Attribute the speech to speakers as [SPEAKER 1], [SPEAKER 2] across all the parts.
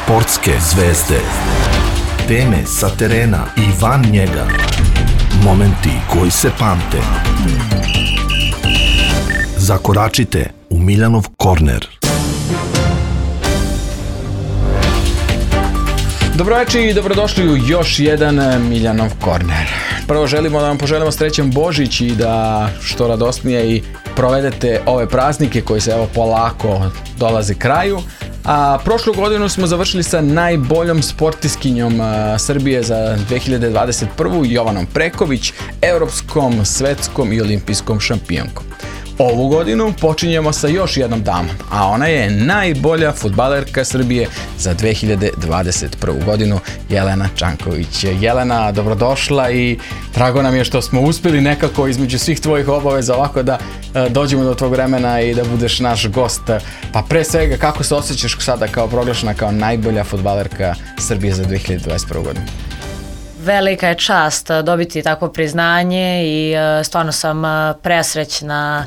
[SPEAKER 1] Sportske zvezde. Teme sa terena i van njega. Momenti koji se pamte. Zakoračite u Miljanov korner.
[SPEAKER 2] Dobroveče i dobrodošli u još jedan Miljanov korner. Prvo želimo da vam poželimo srećan Božić i da što radosnije i provedete ove praznike koji se evo polako dolaze kraju. A prošlu godinu smo završili sa najboljom sportiskinjom Srbije za 2021. Jovanom Preković, evropskom, svetskom i olimpijskom šampionkom. Ovu godinu počinjemo sa još jednom damom, a ona je najbolja fudbalerka Srbije za 2021. godinu, Jelena Čanković. Jelena, dobrodošla i drago nam je što smo uspjeli nekako između svih tvojih obaveza ovako da dođemo do tvog vremena i da budeš naš gost. Pa pre svega, kako se osjećaš sada kao proglašena kao najbolja fudbalerka Srbije za 2021. godinu?
[SPEAKER 3] Velika je čast dobiti takvo priznanje i stvarno sam presrećna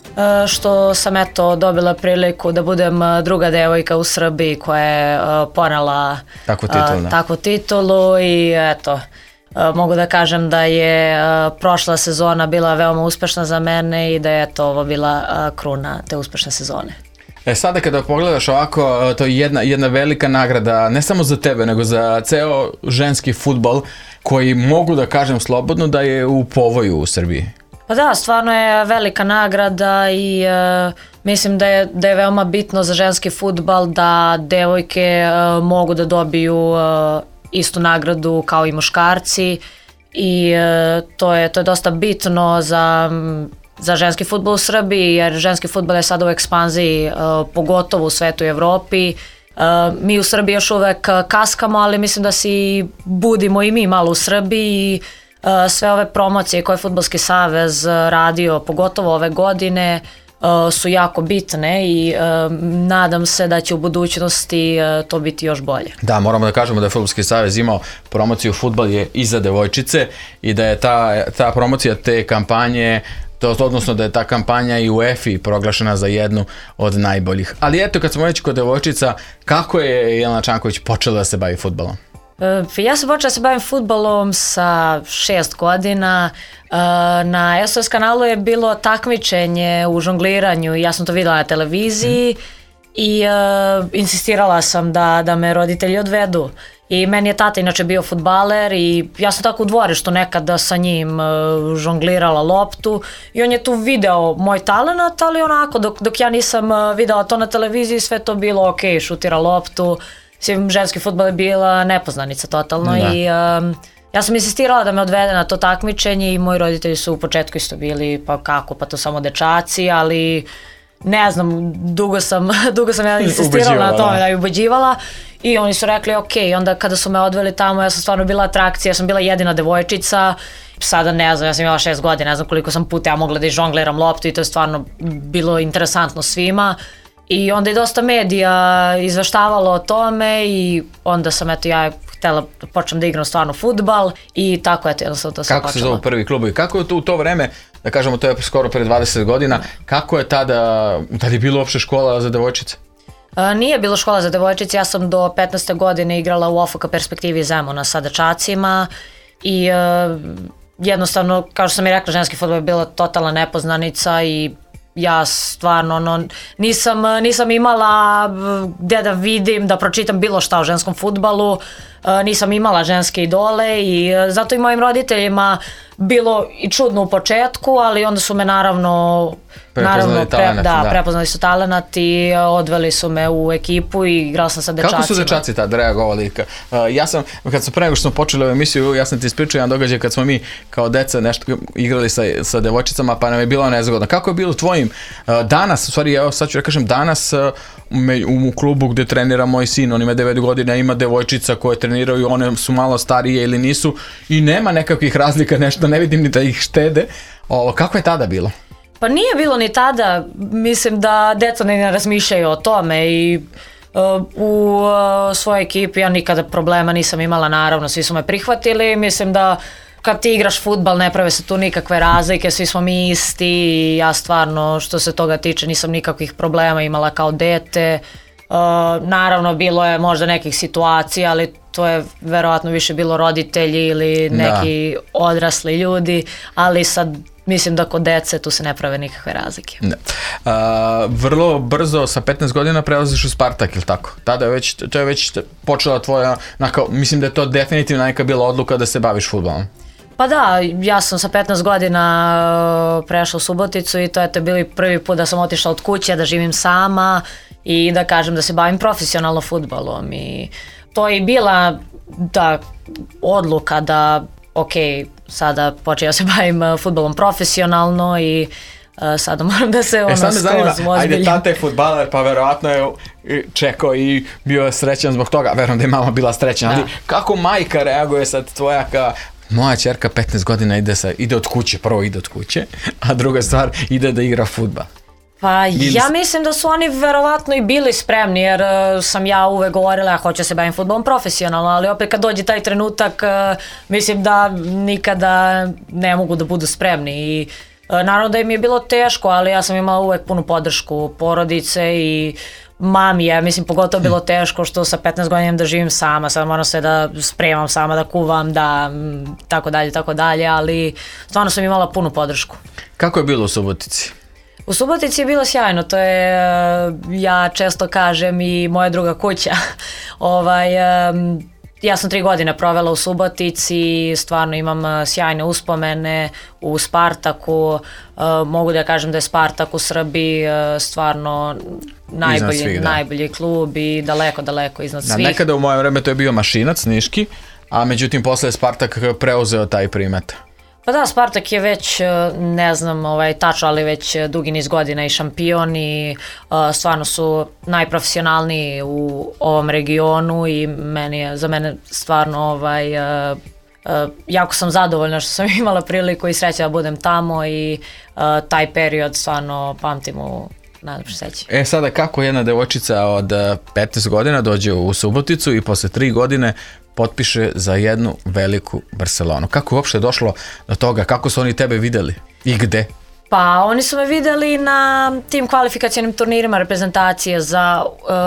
[SPEAKER 3] što sam dobila priliku da budem druga devojka u Srbiji koja je ponela takvu titulu i mogu da kažem da je prošla sezona bila veoma uspešna za mene i da je ovo bila kruna te uspešne sezone.
[SPEAKER 2] Sada kada pogledaš ovako, to je jedna velika nagrada, ne samo za tebe, nego za ceo ženski fudbal, koji mogu da kažem slobodno da je u povoju u Srbiji.
[SPEAKER 3] Pa da, stvarno je velika nagrada i mislim da je veoma bitno za ženski fudbal da devojke mogu da dobiju istu nagradu kao i muškarci i to je dosta bitno za ženski fudbal u Srbiji, jer ženski fudbal je sada u ekspanziji, pogotovo u svetu i Evropi. Mi u Srbiji još uvek kaskamo, ali mislim da si budimo i mi malo u Srbiji i sve ove promocije koje je Fudbalski savez radio, pogotovo ove godine, su jako bitne i nadam se da će u budućnosti to biti još bolje. Da,
[SPEAKER 2] moramo da kažemo da je Fudbalski savez imao promociju Fudbal je i za devojčice i da je ta promocija te kampanje, odnosno da je ta kampanja i u UEFA proglašena za jednu od najboljih. Ali eto, kad smo već kod devojčica, kako je Jelena Čanković počela da se bavi fudbalom?
[SPEAKER 3] Ja sam počela da se bavim fudbalom sa 6 godina. Na SOS kanalu je bilo takmičenje u žongliranju i ja sam to videla na televiziji i insistirala sam da me roditelji odvedu. I meni je tata inače bio fudbaler i ja sam tako u dvorištu nekada sa njim žonglirala loptu i on je tu video moj talenat, ali onako dok ja nisam videla to na televiziji, sve to bilo ok, šutira loptu. Ženski fudbal je bila nepoznanica totalno i ja sam insistirala da me odvede na to takmičenje i moji roditelji su u početku isto bili pa kako, pa to samo dečaci, ali ne znam, dugo sam ja insistirala na tome da je ubeđivala i oni su rekli ok, onda kada su me odveli tamo ja sam stvarno bila atrakcija, ja sam bila jedina devojčica, sada ne znam, ja sam imala 6 godina, ne znam koliko sam puta ja mogla da žongliram loptu i to je stvarno bilo interesantno svima. I onda je dosta medija izveštavalo o tome i onda sam ja htjela da počnem da igram stvarno fudbal i tako jednostavno to sam počela.
[SPEAKER 2] Kako se zove prvi klub i kako je to u to vreme, da kažemo to je skoro pre 20 godina, kako je tada je bilo uopšte škola za devojčice?
[SPEAKER 3] Nije bilo škola za devojčice, ja sam do 15. godine igrala u OFK Perspektivi Zemuna sa dečacima i jednostavno, kao što sam i rekla, ženski fudbal je bila totalna nepoznanica i ja stvarno nisam imala gdje da vidim, da pročitam bilo šta o ženskom fudbalu, nisam imala ženske idole i zato i mojim roditeljima bilo i čudno u početku, ali onda su me naravno prepoznali su talenat i odveli su me u ekipu i igrala sam sa dečacima.
[SPEAKER 2] Kako su dečaci tad reagovali? Kad sam pre nego što smo počeli ovu emisiju, ja sam ti ispričao jedan događaj kad smo mi kao deca nešto igrali sa devojčicama pa nam je bilo nezgodno. Kako je bilo tvojim danas, u stvari evo sad ću da kažem danas u klubu gdje trenira moj sin, on ima 9 godina, ima devojčica koje treniraju, one su malo starije ili nisu i nema nekakvih razlika, nešto ne vidim ni da ih štede. Kako je tada bilo?
[SPEAKER 3] Pa nije bilo ni tada, mislim da deca ne razmišljaju o tome i u svojoj ekipi ja nikada problema nisam imala, naravno svi su me prihvatili, mislim da kad ti igraš fudbal ne prave se tu nikakve razlike, svi smo mi isti i ja stvarno što se toga tiče nisam nikakvih problema imala kao dete Naravno, bilo je možda nekih situacija, ali to je verovatno više bilo roditelji ili neki odrasli ljudi, ali sad mislim da kod dece tu se ne prave nikakve razlike.
[SPEAKER 2] Vrlo brzo sa 15 godina prelaziš u Spartak, ili tako? Tada je to je već počela tvoja, mislim da je to definitivno neka bila odluka da se baviš fudbalom.
[SPEAKER 3] Pa da, ja sam sa 15 godina prešla u Suboticu i to je bili prvi put da sam otišla od kuće, da živim sama i da kažem da se bavim profesionalno fudbalom. I to je bila odluka da sada počeo se bavim fudbalom profesionalno i sada moram da se skroz ozbiljim.
[SPEAKER 2] Ajde, tata je fudbaler, pa verovatno je čekao i bio je srećan zbog toga. Verujem da je mama bila srećna, ali kako majka reaguje sad tvoja moja ćerka 15 godina ide od kuće, prvo ide od kuće, a druga stvar ide da igra fudbal.
[SPEAKER 3] Pa ja mislim da su oni verovatno i bili spremni, jer sam ja uvek govorila ja hoću se bavim fudbalom profesionalno, ali opet kad dođe taj trenutak mislim da nikada ne mogu da budu spremni i naravno da im je bilo teško, ali ja sam imala uvek punu podršku porodice i mami je, mislim, pogotovo bilo teško što sa 15 godina da živim sama, sad moram sve da spremam sama, da kuvam, da tako dalje, ali stvarno sam imala punu podršku.
[SPEAKER 2] Kako je bilo u Subotici?
[SPEAKER 3] U Subotici je bilo sjajno, to je, ja često kažem, i moja druga kuća. Ja sam 3 godine provela u Subotici, stvarno imam sjajne uspomene u Spartaku, mogu da kažem da je Spartak u Srbiji stvarno najbolji klub i daleko iznad svih.
[SPEAKER 2] Nekada u moje vreme to je bio Mašinac, niški, a međutim posle je Spartak preuzeo taj primat.
[SPEAKER 3] Pa da, Spartak je već, ne znam tačno, ali već dugi niz godina i šampion i stvarno su najprofesionalniji u ovom regionu i za mene stvarno jako sam zadovoljna što sam imala priliku i sreća da budem tamo i taj period stvarno pamtim u najlepše sećanje.
[SPEAKER 2] Sada kako jedna devojčica od 15 godina dođe u Suboticu i posle 3 godine potpiše za jednu veliku Barcelonu. Kako je uopšte došlo do toga? Kako su oni tebe videli? I gde?
[SPEAKER 3] Pa oni su me videli na tim kvalifikacionim turnirima reprezentacije za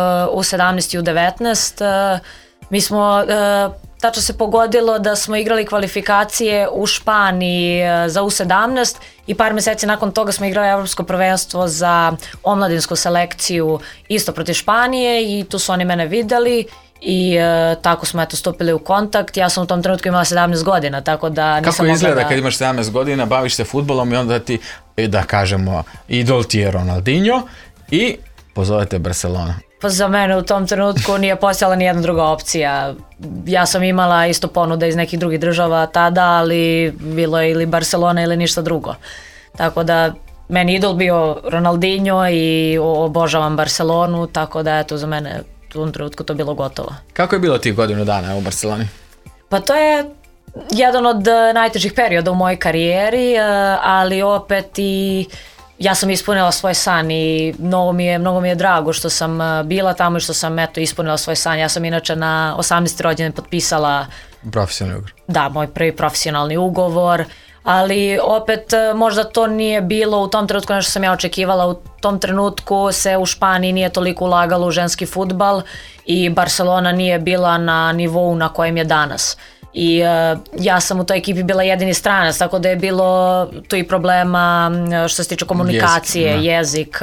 [SPEAKER 3] U17 i U19. Mi smo, tačno se pogodilo da smo igrali kvalifikacije u Španiji za U17 i par meseci nakon toga smo igrali Evropsko prvenstvo za omladinsku selekciju isto protiv Španije i tu su oni mene videli. I tako smo stupili u kontakt. Ja sam u tom trenutku imala 17 godina, tako da nisam mogla.
[SPEAKER 2] Kako izgleda kad imaš 17 godina, baviš se fudbalom i onda ti, da kažemo, idol ti je Ronaldinho i pozovete Barcelona?
[SPEAKER 3] Pa za mene u tom trenutku nije postojala ni jedna druga opcija. Ja sam imala isto ponuda iz nekih drugih država tada, ali bilo je ili Barcelona ili ništa drugo. Tako da meni idol bio Ronaldinho i obožavam Barcelonu, tako da za mene u tom trenutku to bilo gotovo.
[SPEAKER 2] Kako je bilo tih godinu dana u Barceloni? Pa
[SPEAKER 3] to je jedan od najtežih perioda u mojoj karijeri, ali opet i ja sam ispunila svoj san i mnogo mi je drago što sam bila tamo i što sam ispunila svoj san. Ja sam inače na 18. rođendan potpisala
[SPEAKER 2] profesionalni ugovor.
[SPEAKER 3] Da, moj prvi profesionalni ugovor. Ali opet možda to nije bilo u tom trenutku nešto sam ja očekivala. U tom trenutku se u Španiji nije toliko ulagalo u ženski fudbal i Barcelona nije bila na nivou na kojem je danas. I ja sam u toj ekipi bila jedini stranac, tako da je bilo tu i problema što se tiče komunikacije, jezik.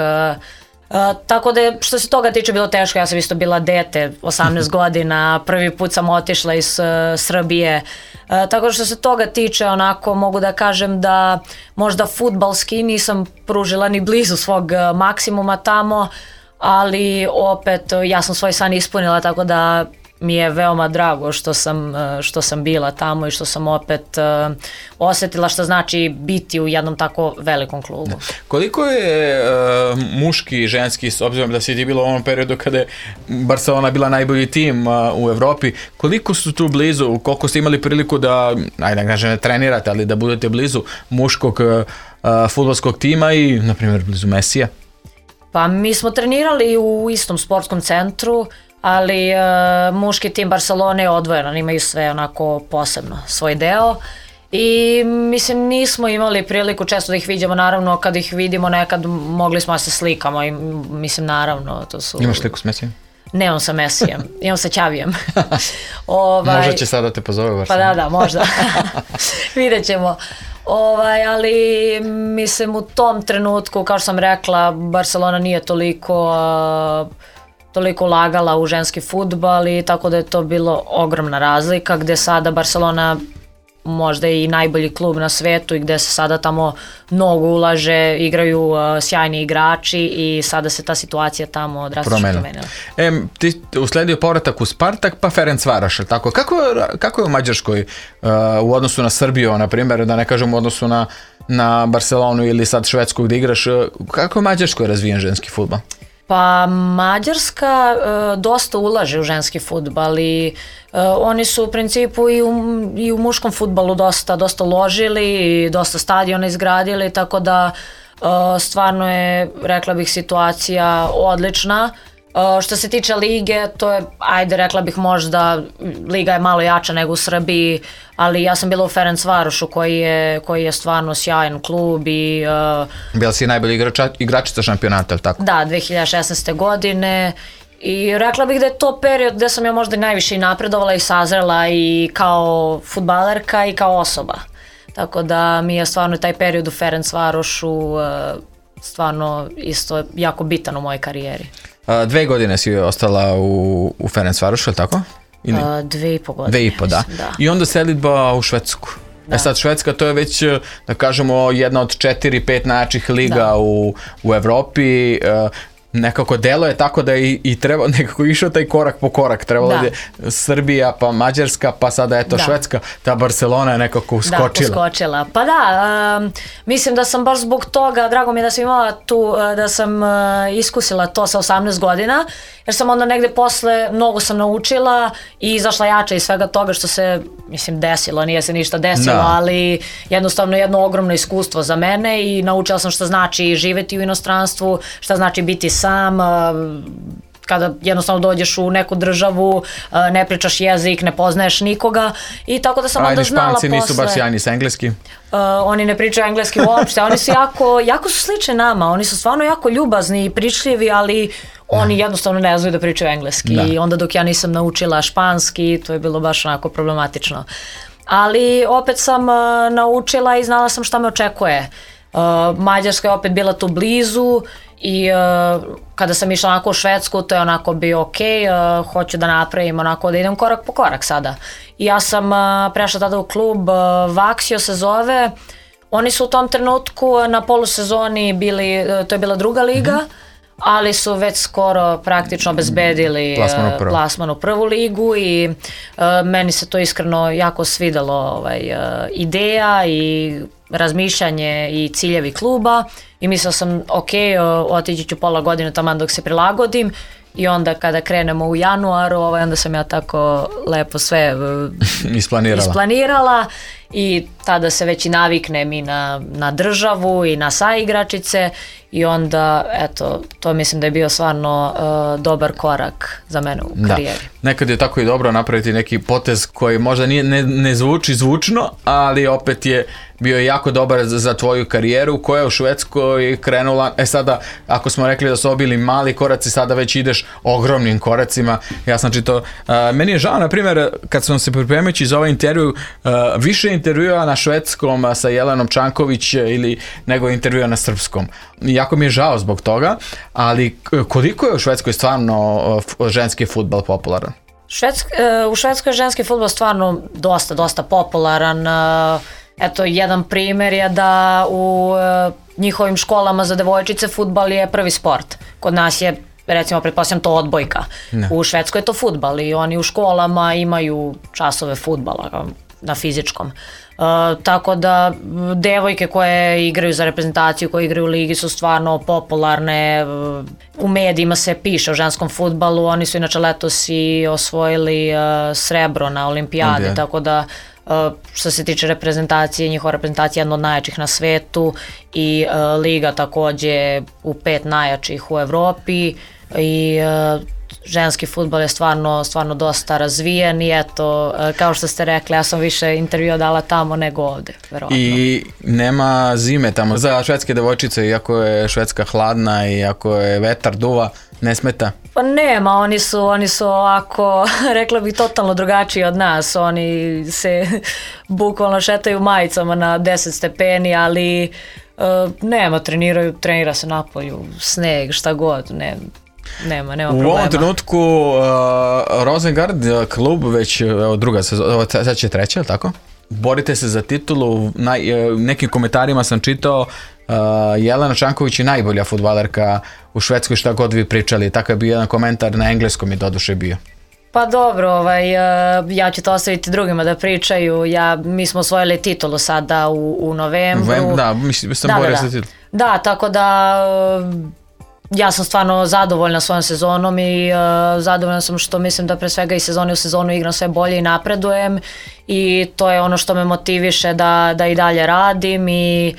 [SPEAKER 3] Tako da je što se toga tiče bilo teško, ja sam isto bila dete, 18 godina, prvi put sam otišla iz Srbije, tako da što se toga tiče onako mogu da kažem da možda fudbalski nisam pružila ni blizu svog maksimuma tamo, ali opet ja sam svoj san ispunila, tako da mi je veoma drago što sam bila tamo i što sam opet osjetila što znači biti u jednom tako velikom klubu.
[SPEAKER 2] Koliko je muški i ženski, s obzirom da si ti bilo u ovom periodu kada je Barcelona bila najbolji tim u Evropi, koliko su tu blizu, koliko ste imali priliku da, ajde da kažem ne trenirate, ali da budete blizu muškog fudbalskog tima i, na primjer, blizu Mesija?
[SPEAKER 3] Pa mi smo trenirali u istom sportskom centru, ali muški tim Barcelone je odvojen, imaju sve onako posebno svoj deo i mislim nismo imali priliku često da ih vidimo, naravno kad ih vidimo nekad mogli smo da se slikamo i mislim naravno to su...
[SPEAKER 2] Imaš sliku s Mesijem?
[SPEAKER 3] Nemam sa Mesijem, imam sa Ćavijem.
[SPEAKER 2] Možda će sada te pozove baš.
[SPEAKER 3] Pa da, možda. Vidjet ćemo. Ali mislim u tom trenutku, kao što sam rekla, Barcelona nije toliko ulagala u ženski fudbal i tako da je to bilo ogromna razlika, gde sada Barcelona možda i najbolji klub na svetu i gde se sada tamo mnogo ulaže, igraju sjajni igrači i sada se ta situacija tamo drastično promenila.
[SPEAKER 2] Ti usledio povratak u Spartak pa Ferencvaroš, tako? Kako je u Mađarskoj u odnosu na Srbiju, na primjer, da ne kažem u odnosu na Barcelonu ili sad Švedsku gde igraš, kako je u Mađarskoj razvijen ženski fudbal?
[SPEAKER 3] Pa Mađarska dosta ulaže u ženski fudbal i oni su u principu i u muškom fudbalu dosta uložili i dosta stadiona izgradili, tako da stvarno je, rekla bih, situacija odlična. Što se tiče lige, to je, rekla bih možda, liga je malo jača nego u Srbiji, ali ja sam bila u Ferencvarošu koji je stvarno sjajan klub i...
[SPEAKER 2] Bila si najbolji igračica šampionata, ili tako?
[SPEAKER 3] Da, 2016. godine i rekla bih da je to period gde sam ja možda najviše i napredovala i sazrela i kao fudbalerka i kao osoba. Tako da mi je stvarno taj period u Ferencvarošu stvarno isto jako bitan u mojoj karijeri.
[SPEAKER 2] 2 godine si ostala u Ferencvarošu, ili tako?
[SPEAKER 3] 2,5 godine.
[SPEAKER 2] 2,5, da. I onda selidba u Švedsku. Da. Sad Švedska, to je već, da kažemo, jedna od 4-5 najjačih liga u Evropi. Nekako delo je tako da i treba, nekako išao taj korak po korak, trebalo je Srbija, pa Mađarska, pa sada eto Švedska, ta Barcelona je nekako uskočila.
[SPEAKER 3] Da, uskočila. Pa da, mislim da sam baš zbog toga, drago mi je da sam imala tu, da sam iskusila to sa 18 godina, jer sam onda negde posle, mnogo sam naučila i izašla jača iz svega toga što se, mislim, desilo, nije se ništa desilo, ali jednostavno jedno ogromno iskustvo za mene i naučila sam šta znači živeti u inostranstvu, šta znači biti sam, kada jednostavno dođeš u neku državu, ne pričaš jezik, ne poznaješ nikoga i tako da sam onda znala posle...
[SPEAKER 2] Španci nisu baš sjajni sa engleski?
[SPEAKER 3] Oni ne pričaju engleski uopšte, oni su jako su slični nama, oni su stvarno jako ljubazni i pričljivi, ali oni jednostavno ne znaju da pričaju engleski i onda dok ja nisam naučila španski, to je bilo baš onako problematično. Ali opet sam naučila i znala sam šta me očekuje. Mađarska je opet bila tu blizu i kada sam išla onako u Švedsku, to je onako bio ok, hoću da napravim onako da idem korak po korak sada. I ja sam prešla tada u klub, Vaksio se zove, oni su u tom trenutku na polusezoni bili, to je bila druga liga, ali su već skoro praktično obezbedili plasman u prvu ligu i meni se to iskreno jako svidelo, ideja i razmišljanje i ciljevi kluba i mislila sam ok, otići ću pola godine taman dok se prilagodim i onda kada krenemo u januaru, onda sam ja tako lepo sve isplanirala i tada se već i naviknem i na državu i na saigračice i onda, eto, to mislim da je bio stvarno dobar korak za mene u karijeri.
[SPEAKER 2] Nekad je tako i dobro napraviti neki potez koji možda ne zvuči zvučno, ali opet je bio jako dobar za tvoju karijeru koja je u Švedskoj krenula. Sada, ako smo rekli da su obili mali koraci, sada već ideš ogromnim koracima. Ja sam čitao, meni je žao, na primjer, kad sam se pripremajući za ovaj intervju, više intervjua na švedskom sa Jelenom Čanković ili nego intervjua na srpskom. Jako mi je žao zbog toga, ali koliko je u Švedskoj stvarno ženski fudbal popularan?
[SPEAKER 3] U Švedskoj je ženski fudbal stvarno dosta popularan. Eto, jedan primjer je da u njihovim školama za devojčice fudbal je prvi sport. Kod nas je, recimo, pretpostavljam to odbojka. U Švedskoj je to fudbal i oni u školama imaju časove fudbala na fizičkom. Tako da devojke koje igraju za reprezentaciju, koje igraju u ligi su stvarno popularne, u medijima se piše o ženskom fudbalu, oni su inače letos i osvojili srebro na olimpijadi, tako da što se tiče reprezentacije, njihova reprezentacija je jedna od najjačih na svetu i liga takođe u 5 najjačih u Evropi i ženski fudbal je stvarno dosta razvijen i eto, kao što ste rekli, ja sam više intervjua dala tamo nego ovde, verovatno.
[SPEAKER 2] I nema zime tamo za švedske devojčice, iako je Švedska hladna i ako je vetar duva, ne smeta?
[SPEAKER 3] Pa nema, oni su ovako, rekla bih, totalno drugačiji od nas. Oni se bukvalno šetaju majicama na 10 stepeni, ali nema, trenira se napolju, sneg, šta god, nema problema.
[SPEAKER 2] U ovom trenutku Rosengard klub već druga sezona, sad će treća, tako? Borite se za titulu, nekim komentarima sam čitao Jelena Čanković je najbolja fudbalerka u Švedskoj, šta god vi pričali, tako je bio jedan komentar na engleskom i doduše bio.
[SPEAKER 3] Pa dobro, ja ću to ostaviti drugima da pričaju, mi smo osvojili titulu sada u novembru.
[SPEAKER 2] Da, mislim sam borio za titulu.
[SPEAKER 3] Da, tako da ja sam stvarno zadovoljna svojom sezonom i zadovoljna sam što mislim da pre svega i sezone u sezonu igram sve bolje i napredujem i to je ono što me motiviše da i dalje radim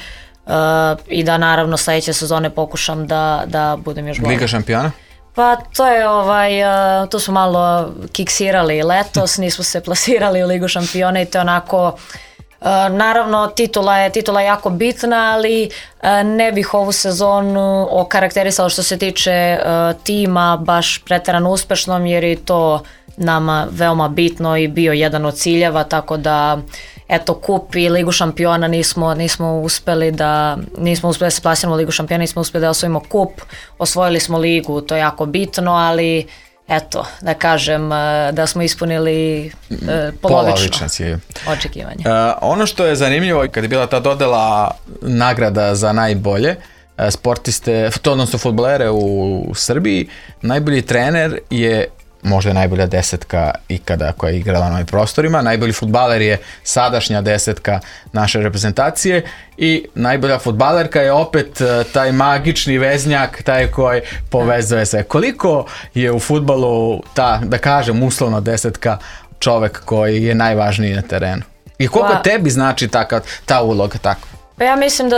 [SPEAKER 3] i da naravno sledeće sezone pokušam da budem još bolje.
[SPEAKER 2] Liga šampiona?
[SPEAKER 3] Pa to je tu smo malo kiksirali letos, nismo se plasirali u Ligu šampiona i to je onako, naravno titula je jako bitna, ali ne bih ovu sezonu okarakterisala što se tiče tima baš preterano uspešnom, jer je to nama veoma bitno i bio jedan od ciljeva, tako da eto, kup i Ligu šampiona nismo uspeli da se plasiramo u Ligu šampiona, nismo uspeli da osvojimo kup, osvojili smo ligu, to je jako bitno, ali eto, da kažem da smo ispunili polovično očekivanje.
[SPEAKER 2] Ono što je zanimljivo, kad je bila ta dodela nagrada za najbolje sportiste, odnosno fudbalere u Srbiji, najbolji trener je možda je najbolja desetka ikada koja je igrala na ovim prostorima. Najbolji fudbaler je sadašnja desetka naše reprezentacije i najbolja fudbalerka je opet taj magični veznjak, taj koji povezuje sve. Koliko je u fudbalu ta, da kažem, uslovno desetka čovek koji je najvažniji na terenu? I koliko tebi znači ta uloga tako?
[SPEAKER 3] Pa ja mislim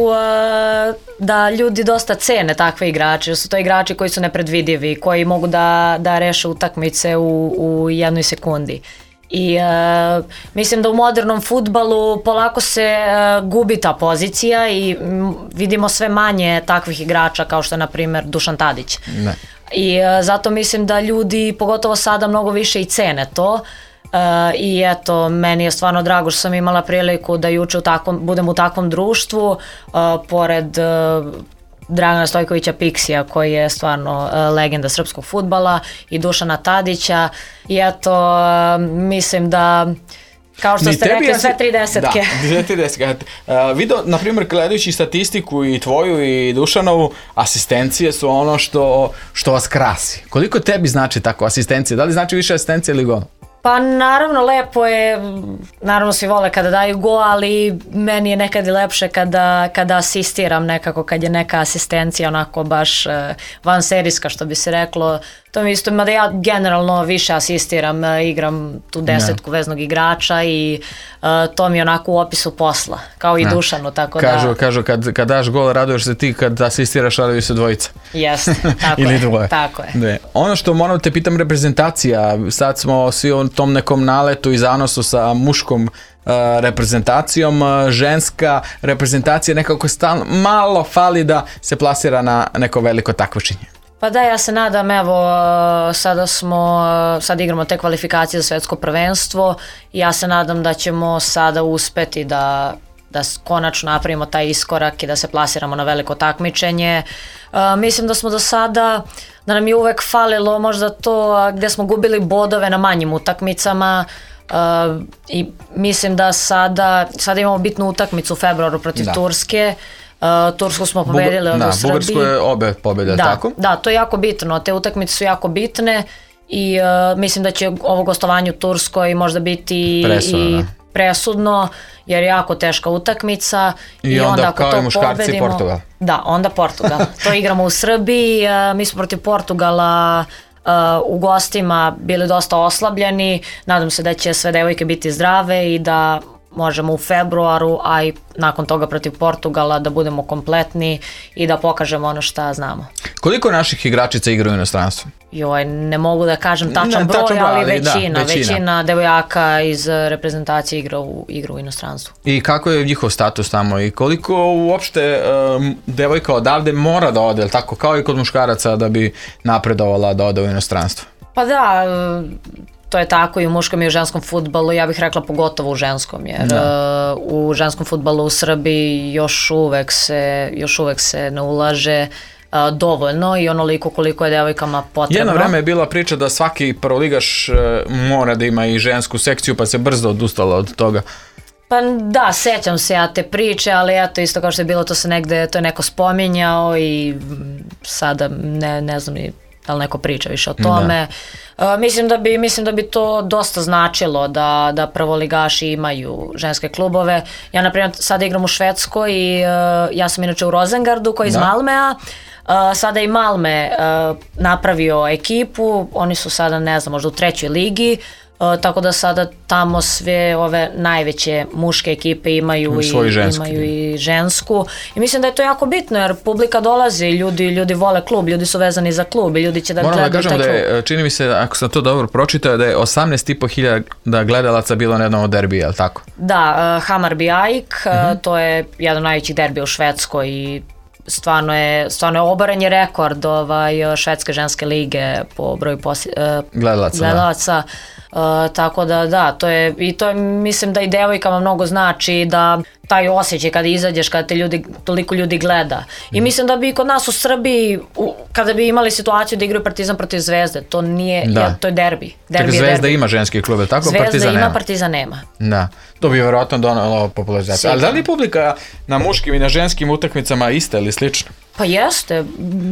[SPEAKER 3] da ljudi dosta cene takve igrače, da su to igrači koji su nepredvidivi, koji mogu da reše utakmice u jednoj sekundi. I mislim da u modernom fudbalu polako se gubi ta pozicija i vidimo sve manje takvih igrača kao što je na primjer Dušan Tadić.
[SPEAKER 2] Ne.
[SPEAKER 3] I zato mislim da ljudi pogotovo sada mnogo više i cene to. I eto, meni je stvarno drago što sam imala priliku da juče budem u takvom društvu pored Dragana Stojkovića Piksija koji je stvarno legenda srpskog fudbala i Dušana Tadića i eto, mislim da kao što ste rekli, sve 3 desetke.
[SPEAKER 2] Da, sve 3 desetke. Video, na primjer, gledajući statistiku i tvoju i Dušanovu, asistencije su ono što vas krasi. Koliko tebi znači tako asistencije? Da li znači više asistencije ili gol?
[SPEAKER 3] Pa naravno lepo je, naravno svi vole kada daju go, ali meni je nekad i lepše kada asistiram nekako, kad je neka asistencija onako baš van serijska što bi se reklo. To mi isto, mada ja generalno više asistiram, igram tu desetku veznog igrača i to mi je onako u opisu posla, kao i Dušanu, tako da...
[SPEAKER 2] Kažu kad daš gol raduješ se ti, kad asistiraš raduju se dvojica.
[SPEAKER 3] Jeste, tako
[SPEAKER 2] ili
[SPEAKER 3] je.
[SPEAKER 2] Dvoje.
[SPEAKER 3] Tako je.
[SPEAKER 2] Ne. Ono što moram te pitam, reprezentacija, sad smo svi u tom nekom naletu i zanosu sa muškom reprezentacijom, ženska reprezentacija nekako malo fali da se plasira na neko veliko takmičenje.
[SPEAKER 3] Pa da, ja se nadam, evo, sad igramo te kvalifikacije za svetsko prvenstvo i ja se nadam da ćemo sada uspeti da konačno napravimo taj iskorak i da se plasiramo na veliko takmičenje. Mislim da smo do sada, da nam je uvek falilo možda to gde smo gubili bodove na manjim utakmicama i mislim da sada imamo bitnu utakmicu u februaru protiv Turske. Tursku smo pobedili u Srbiji.
[SPEAKER 2] Bugarsku je obe pobjede, tako?
[SPEAKER 3] Da, to je jako bitno, te utakmice su jako bitne i mislim da će ovo gostovanje u Turskoj možda biti presudno, jer je jako teška utakmica.
[SPEAKER 2] I onda kao i muškarci Portugal.
[SPEAKER 3] Da, onda Portugal. To igramo u Srbiji, mi smo protiv Portugala u gostima bili dosta oslabljeni, nadam se da će sve devojke biti zdrave i da možemo u februaru, a i nakon toga protiv Portugala da budemo kompletni i da pokažemo ono šta znamo.
[SPEAKER 2] Koliko naših igračica igra u inostranstvu?
[SPEAKER 3] Joj, ne mogu da kažem tačan broj, ali većina devojaka iz reprezentacije igra u inostranstvu.
[SPEAKER 2] I kako je njihov status tamo i koliko uopšte devojka odavde mora da ode, tako kao i kod muškaraca da bi napredovala da ode u inostranstvo?
[SPEAKER 3] Pa da, to je tako i u muškom i u ženskom fudbalu, ja bih rekla pogotovo u ženskom, jer u ženskom fudbalu u Srbiji još uvek se ne ulaže dovoljno i onoliko koliko je devojkama potrebno.
[SPEAKER 2] Jedno vreme je bila priča da svaki prvoligaš mora da ima i žensku sekciju, pa se brzo odustalo od toga.
[SPEAKER 3] Pa da, sećam se ja te priče, ali eto isto kao što je bilo, to je neko spominjao i sada ne znam ni da li neko priča više o tome. Mislim da bi to dosta značilo da prvoligaši imaju ženske klubove. Ja, na primjer, sada igram u Švedskoj i ja sam inače u Rosengardu koji je iz Malmea. Sada i Malme napravio ekipu, oni su sada, ne znam, možda u 3. ligi, tako da sada tamo sve ove najveće muške ekipe imaju i žensku. I mislim da je to jako bitno jer publika dolazi, ljudi vole klub, ljudi su vezani za klub i ljudi će da gledaju taj klub.
[SPEAKER 2] Moram da kažem da je, čini mi se, ako sam to dobro pročitao, da je 18.500 gledalaca bilo na jednom od derbija, je li tako?
[SPEAKER 3] Da, Hammarby AIK, to je jedan od najvećih derbija u Švedskoj i stvarno je oboren je rekord švedske ženske lige po broju gledalaca. Tako da, to je, mislim da i devojkama mnogo znači da taj osjećaj kada izađeš, kada te toliko ljudi gleda. I mislim da bi kod nas u Srbiji, kada bi imali situaciju da igraju Partizan protiv Zvezde, to je derbi.
[SPEAKER 2] Zvezda ima ženski klub, tako?
[SPEAKER 3] Zvezda ima, Partizan nema.
[SPEAKER 2] Da, to bi vjerojatno donalo popularizaciju. Ali da li publika na muškim i na ženskim utakmicama ista ili slično?
[SPEAKER 3] Pa jeste,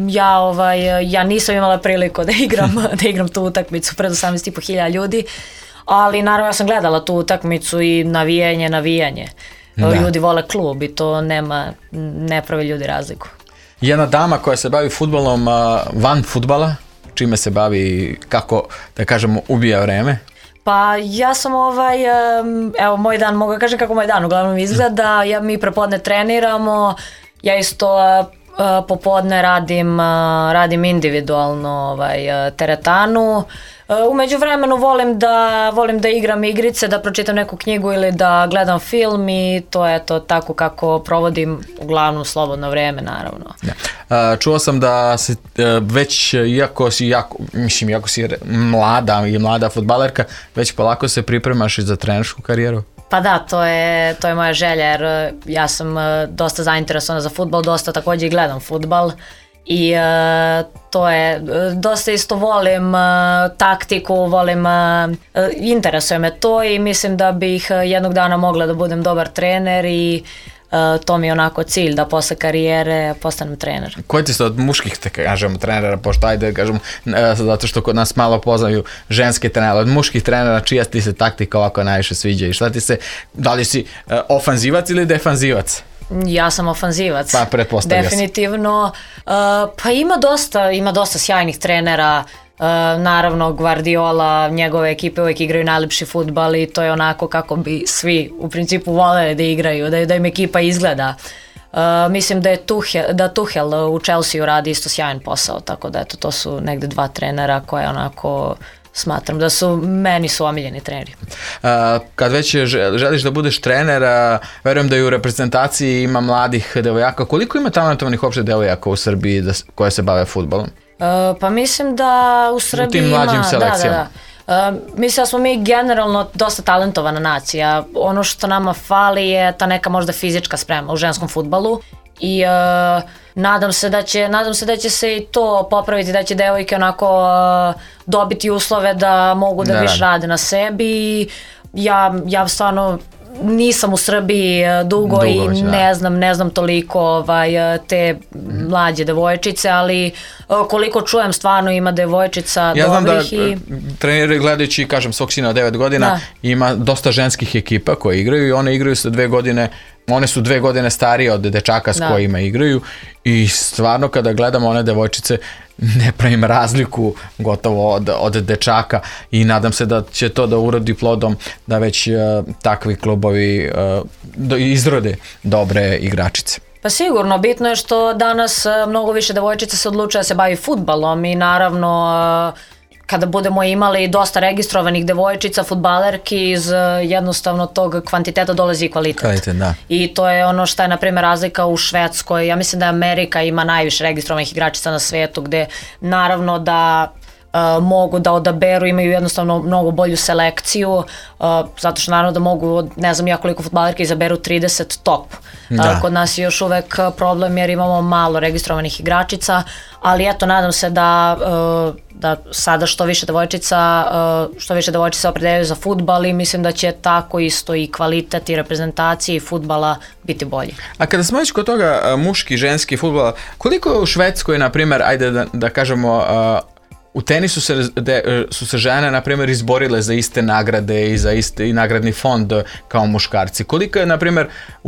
[SPEAKER 3] ja nisam imala priliku da igram tu utakmicu pred 18.500 ljudi, ali naravno ja sam gledala tu utakmicu i navijanje. Ljudi vole klub i to ne pravi ljudi razliku.
[SPEAKER 2] Jedna dama koja se bavi fudbalom van fudbala, čime se bavi i kako, da kažemo, ubija vreme?
[SPEAKER 3] Pa ja sam evo moj dan, mogu kažem kako moj dan uglavnom izgleda, mi prepodne treniramo, ja isto popodne radim individualno teretanu. U međuvremenu volim da igram igrice, da pročitam neku knjigu ili da gledam film i to je to tako kako provodim uglavnom slobodno vreme, naravno.
[SPEAKER 2] Čuo sam da se već, iako si mlada fudbalerka, već polako se pripremaš i za trenersku karijeru?
[SPEAKER 3] Pa da, to je moja želja jer ja sam dosta zainteresovana za fudbal, dosta također i gledam fudbal i to je, dosta isto volim taktiku, interesuje me to i mislim da bih jednog dana mogla da budem dobar trener i to mi je onako cilj da posle karijere postanem trener.
[SPEAKER 2] Koji ti se od muških, kažemo, trenera, pošto ajde, kažemo, zato što kod nas malo poznaju ženske trenere, od muških trenera čija ti se taktika ovako najviše sviđa i šta ti se, da li si ofanzivac ili defanzivac?
[SPEAKER 3] Ja sam ofanzivac.
[SPEAKER 2] Pa pretpostavlja se.
[SPEAKER 3] Definitivno. Pa ima dosta sjajnih trenera. Naravno Guardiola, njegove ekipe uvijek igraju najlepši fudbal i to je onako kako bi svi u principu voleli da igraju, da im ekipa izgleda. Mislim da Tuchel u Chelsea radi isto sjajan posao, tako da eto, to su negde 2 trenera koje onako smatram da su meni omiljeni treneri.
[SPEAKER 2] Kad već želiš da budeš trener, verujem da i u reprezentaciji ima mladih devojaka. Koliko ima talentovanih uopšte devojaka u Srbiji koje se bave fudbalom?
[SPEAKER 3] Pa mislim da u Srbiji ima... U tim mlađim selekcijama. Mislim da smo mi generalno dosta talentovana nacija. Ono što nama fali je ta neka možda fizička sprema u ženskom fudbalu i nadam se da će se i to popraviti, da će devojke onako dobiti uslove da mogu da više rade na sebi. Ja stvarno nisam u Srbiji dugo i ne znam toliko te mlađe devojčice, ali koliko čujem stvarno ima devojčica dobrih.
[SPEAKER 2] Ja znam da treneri gledajući, kažem, svog sina od 9 godina, ima dosta ženskih ekipa koje igraju i one igraju sa 2 godine, one su 2 godine starije od dečaka s kojima igraju i stvarno kada gledamo one devojčice, ne pravim razliku gotovo od dečaka i nadam se da će to da urodi plodom da već takvi klubovi izrode dobre igračice.
[SPEAKER 3] Pa sigurno, bitno je što danas mnogo više devojčica se odlučuje da se bavi fudbalom i naravno kada budemo imali dosta registrovanih devojčica, fudbalerki, iz jednostavno tog kvantiteta dolazi i kvalitet.
[SPEAKER 2] Da.
[SPEAKER 3] I to je ono što je, na primjer, razlika u Švedskoj. Ja mislim da Amerika ima najviše registrovanih igračica na svetu, gde naravno da mogu da odaberu, imaju jednostavno mnogo bolju selekciju, zato što naravno da mogu, ne znam ja koliko fudbalerke izaberu 30 top. Kod nas je još uvek problem jer imamo malo registrovanih igračica, ali eto, nadam se da sada što više devojčica opredeljuju za fudbal i mislim da će tako isto i kvalitet i reprezentacije i fudbala biti bolji.
[SPEAKER 2] A kada smo već kod toga muški i ženski fudbal, koliko je u Švedskoj, na primjer, ajde da kažemo, u tenisu su se žene, na primjer, izborile za iste nagrade i za isti nagradni fond kao muškarci. Koliko je, na primjer,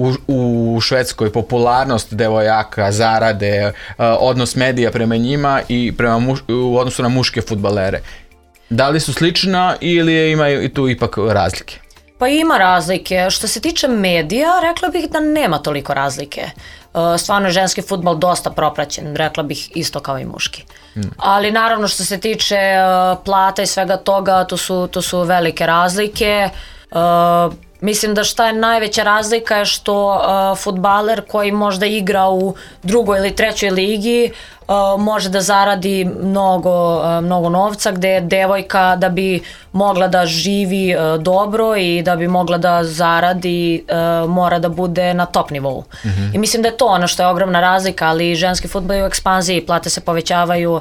[SPEAKER 2] u Švedskoj popularnost devojaka, zarade, odnos medija prema njima i u odnosu na muške fudbalere? Da li su slična ili imaju i tu ipak razlike?
[SPEAKER 3] Pa ima razlike. Što se tiče medija, rekla bih da nema toliko razlike. Stvarno je ženski fudbal dosta propraćen, rekla bih isto kao i muški. Ali naravno što se tiče plata i svega toga, to su velike razlike. Mislim da šta je najveća razlika je što fudbaler koji možda igra u drugoj ili trećoj ligi može da zaradi mnogo novca, gde devojka da bi mogla da živi dobro i da bi mogla da zaradi mora da bude na top nivou. I mislim da je to ono što je ogromna razlika, ali ženski fudbal je u ekspanziji, plate se povećavaju,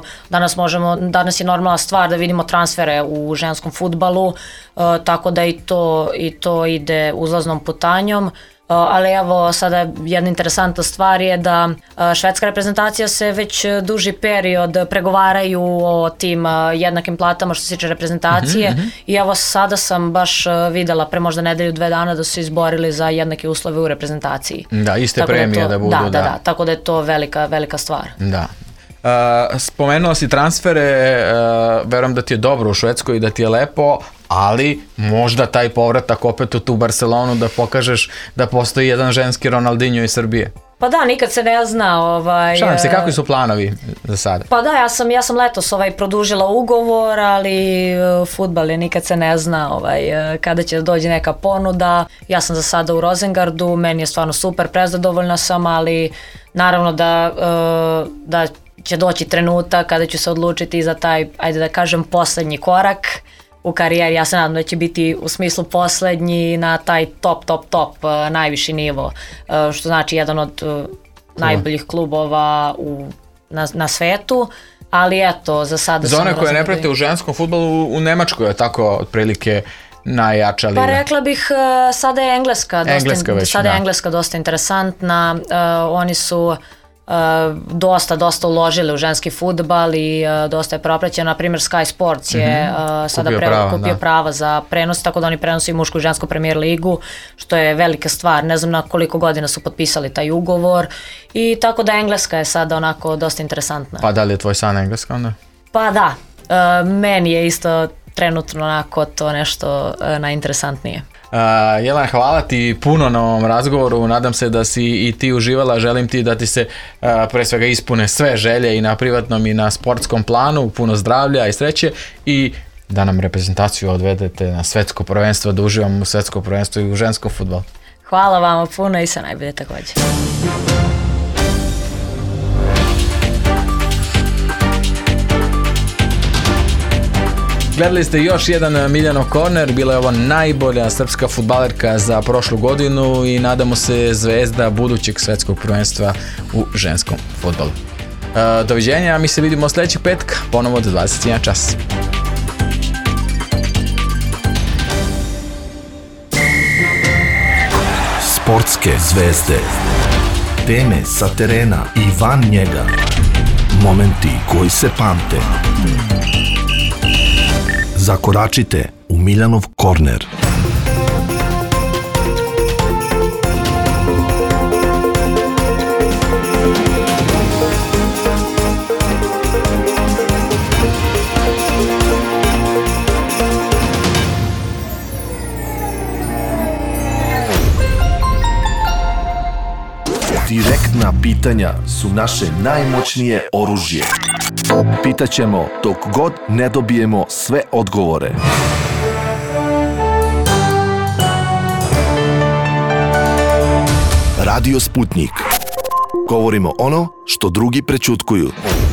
[SPEAKER 3] danas je normalna stvar da vidimo transfere u ženskom fudbalu, tako da i to ide uzlaznom putanjom. Ali evo sada jedna interesantna stvar je da švedska reprezentacija se već duži period pregovaraju o tim jednakim platama što se tiče reprezentacije i evo sada sam baš videla pre možda nedelju, 2 dana da su se izborili za jednake uslove u reprezentaciji.
[SPEAKER 2] Da, iste premije da budu.
[SPEAKER 3] Da, tako da je to velika stvar.
[SPEAKER 2] Da. Spomenula si transfere, verujem da ti je dobro u Švedskoj i da ti je lepo, ali možda taj povratak opet u tu Barcelonu da pokažeš da postoji jedan ženski Ronaldinho iz Srbije.
[SPEAKER 3] Pa da, nikad se ne zna.
[SPEAKER 2] Šalim se, kakvi su planovi za sada?
[SPEAKER 3] Pa da, ja sam letos produžila ugovor, ali fudbal je, nikad se ne zna kada će doći neka ponuda. Ja sam za sada u Rosengardu, meni je stvarno super, prezadovoljna sam, ali naravno da će doći trenutak kada ću se odlučiti za taj, ajde da kažem, poslednji korak u karijeri. Ja se nadam da će biti u smislu poslednji na taj top najviši nivo, što znači jedan od najboljih klubova na svetu, ali eto, za sada
[SPEAKER 2] za one koje ne prate u ženskom fudbalu, u Nemačkoj je tako otprilike najjača liga.
[SPEAKER 3] Pa rekla bih, sada je Engleska dosta interesantna, oni su dosta uložili u ženski fudbal i dosta je propraćeno. Na primjer Sky Sports je sada kupio prava za prenos, tako da oni prenose i mušku i žensku Premier ligu, što je velika stvar. Ne znam na koliko godina su potpisali taj ugovor i tako da Engleska je sada onako dosta interesantna.
[SPEAKER 2] Pa da li je tvoj san Engleska onda?
[SPEAKER 3] Pa da, meni je isto trenutno onako to nešto najinteresantnije.
[SPEAKER 2] Jelena, hvala ti puno na ovom razgovoru, nadam se da si i ti uživala, želim ti da ti se pre svega ispune sve želje i na privatnom i na sportskom planu, puno zdravlja i sreće i da nam reprezentaciju odvedete na svetsko prvenstvo, da uživamo u svetsko prvenstvo i u ženskom fudbalu.
[SPEAKER 3] Hvala vama puno i sve najbolje također.
[SPEAKER 2] Gledali ste još jedan Miljanov korner, bila je ovo najbolja srpska fudbalerka za prošlu godinu i nadamo se zvezda budućeg svetskog prvenstva u ženskom fudbalu. Doviđenja, mi se vidimo sljedećeg petka, ponovo od 21 čas.
[SPEAKER 1] Sportske zvezde, teme sa terena i van njega, momenti koji se pamte. Zakoračite u Miljanov korner. Otvorena pitanja su naše najmoćnije oružje. Pitaćemo dok god ne dobijemo sve odgovore. Radio Sputnik. Govorimo ono što drugi prećutkuju.